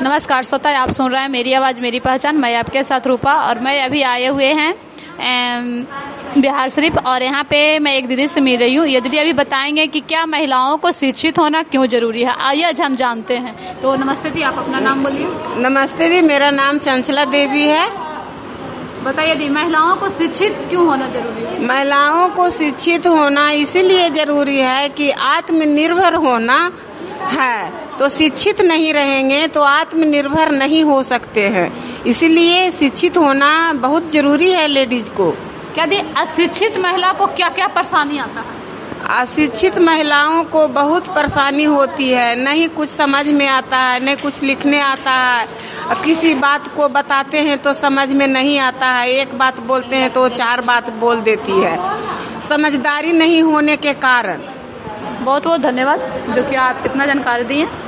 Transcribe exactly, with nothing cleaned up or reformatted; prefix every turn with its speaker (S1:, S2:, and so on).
S1: नमस्कार श्रोता, आप सुन रहे हैं मेरी आवाज़ मेरी पहचान। मैं आपके साथ रूपा और मैं अभी आए हुए हैं बिहार शरीफ और यहाँ पे मैं एक दीदी से मिल रही हूँ। ये दीदी अभी बताएंगे कि क्या महिलाओं को शिक्षित होना क्यों जरूरी है। आइए आज हम जानते हैं। तो नमस्ते दी, आप अपना नाम बोलिए।
S2: नमस्ते दी, मेरा नाम चंचला देवी है।
S1: बताइए दी, महिलाओं को शिक्षित क्यों होना जरूरी है?
S2: महिलाओं को शिक्षित होना इसीलिए जरूरी है कि आत्मनिर्भर होना है। तो शिक्षित नहीं रहेंगे तो आत्मनिर्भर नहीं हो सकते हैं, इसीलिए शिक्षित होना बहुत जरूरी है लेडीज को।
S1: क्या दी, अशिक्षित महिला को क्या क्या परेशानी आता है?
S2: अशिक्षित महिलाओं को बहुत परेशानी होती है, नहीं कुछ समझ में आता है, नहीं कुछ लिखने आता है, किसी बात को बताते हैं तो समझ में नहीं आता है, एक बात बोलते हैं तो चार बात बोल देती है, समझदारी नहीं होने के कारण।
S1: बहुत बहुत धन्यवाद जो कि आप इतना जानकारी दी हैं।